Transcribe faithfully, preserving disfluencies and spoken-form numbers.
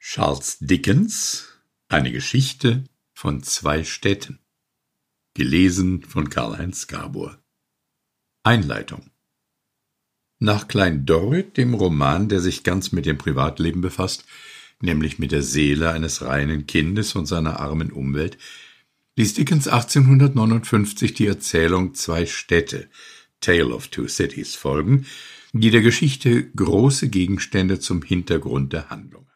Charles Dickens, eine Geschichte von zwei Städten. Gelesen von Karl-Heinz Gabor. Einleitung. Nach Klein Dorrit, dem Roman, der sich ganz mit dem Privatleben befasst, nämlich mit der Seele eines reinen Kindes und seiner armen Umwelt, ließ Dickens achtzehnhundertneunundfünfzig die Erzählung Zwei Städte, Tale of Two Cities, folgen, die der Geschichte große Gegenstände zum Hintergrund der Handlung